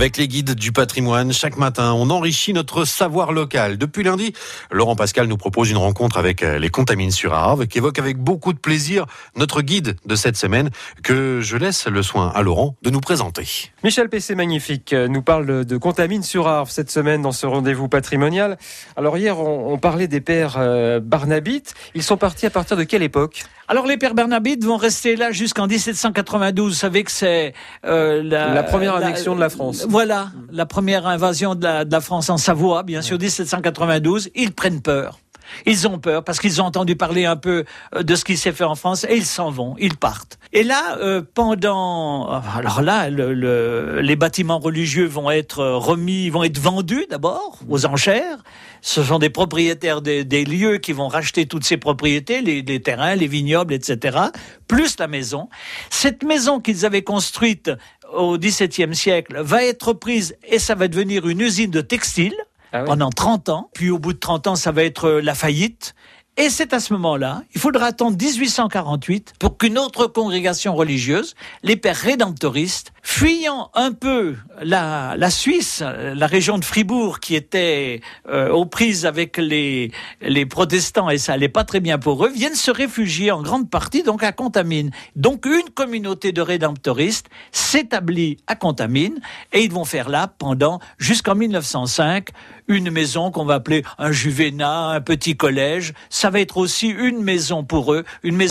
Avec les guides du patrimoine, chaque matin, on enrichit notre savoir local. Depuis lundi, Laurent Pascal nous propose une rencontre avec les Contamines-sur-Arve, qui évoque avec beaucoup de plaisir notre guide de cette semaine, que je laisse le soin à Laurent de nous présenter. Michel Pessé Magnifique nous parle de Contamines-sur-Arve cette semaine dans ce rendez-vous patrimonial. Alors hier, on parlait des pères barnabites. Ils sont partis à partir de quelle époque ? Alors les pères barnabites vont rester là jusqu'en 1792. Vous savez que c'est la première annexion de la France. Voilà, la première invasion de la France en Savoie, bien sûr, 1792. Ils prennent peur. Ils ont peur parce qu'ils ont entendu parler un peu de ce qui s'est fait en France et ils s'en vont, ils partent. Et là, les bâtiments religieux vont être remis, vont être vendus d'abord aux enchères. Ce sont des propriétaires des lieux qui vont racheter toutes ces propriétés, les terrains, les vignobles, etc., plus la maison. Cette maison qu'ils avaient construite au XVIIe siècle va être prise et ça va devenir une usine de textile. Ah oui. Pendant 30 ans. Puis au bout de 30 ans, ça va être la faillite. Et c'est à ce moment-là, il faudra attendre 1848 pour qu'une autre congrégation religieuse, les pères rédemptoristes, fuyant un peu la Suisse, la région de Fribourg qui était aux prises avec les protestants et ça allait pas très bien pour eux, viennent se réfugier en grande partie donc à Contamine. Donc une communauté de rédemptoristes s'établit à Contamine et ils vont faire là jusqu'en 1905 une maison qu'on va appeler un juvénat, un petit collège. Ça va être aussi une maison pour eux, une maison